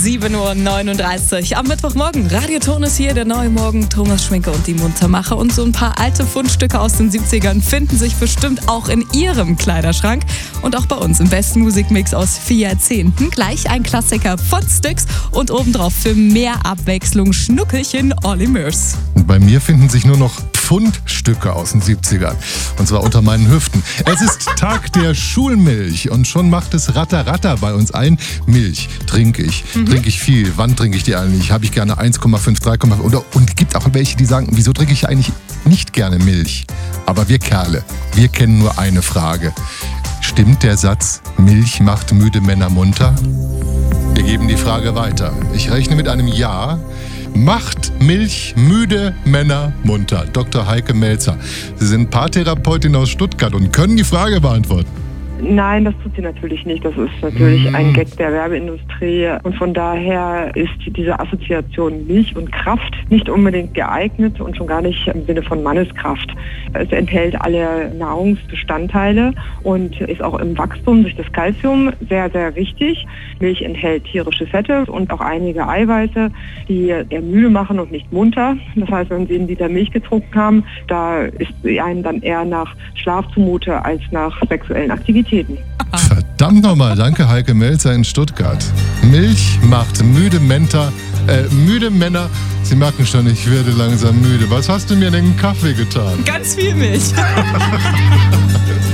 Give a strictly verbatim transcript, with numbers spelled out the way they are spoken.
sieben Uhr neununddreißig am Mittwochmorgen. Radio Turnus hier, der neue Morgen. Thomas Schminke und die Muntermacher. Und so ein paar alte Fundstücke aus den siebzigern finden sich bestimmt auch in Ihrem Kleiderschrank. Und auch bei uns im besten Musikmix aus vier Jahrzehnten. Gleich ein Klassiker von Styx und obendrauf für mehr Abwechslung Schnuckelchen Olly Murs. Bei mir finden sich nur noch Pfundstücke aus den siebzigern. Und zwar unter meinen Hüften. Es ist Tag der Schulmilch und schon macht es Ratter Ratter bei uns ein. Milch trinke ich. Mhm. Trinke ich viel? Wann trinke ich die eigentlich? Habe ich gerne eins Komma fünf, drei Komma fünf? Oder, und es gibt auch welche, die sagen, wieso trinke ich eigentlich nicht gerne Milch? Aber wir Kerle, wir kennen nur eine Frage. Stimmt der Satz, Milch macht müde Männer munter? Wir geben die Frage weiter. Ich rechne mit einem Ja. Macht Milch müde Männer munter? Doktor Heike Melzer. Sie sind Paartherapeutin aus Stuttgart und können die Frage beantworten. Nein, das tut sie natürlich nicht. Das ist natürlich ein Gag der Werbeindustrie. Und von daher ist diese Assoziation Milch und Kraft nicht unbedingt geeignet und schon gar nicht im Sinne von Manneskraft. Es enthält alle Nahrungsbestandteile und ist auch im Wachstum durch das Kalzium sehr, sehr wichtig. Milch enthält tierische Fette und auch einige Eiweiße, die eher müde machen und nicht munter. Das heißt, wenn Sie einen Liter Milch getrunken haben, da ist einem dann eher nach Schlaf zumute als nach sexuellen Aktivitäten. Verdammt nochmal, danke Heike Melzer in Stuttgart. Milch macht müde Männer, äh, müde Männer. Sie merken schon, ich werde langsam müde. Was hast du mir in den Kaffee getan? Ganz viel Milch.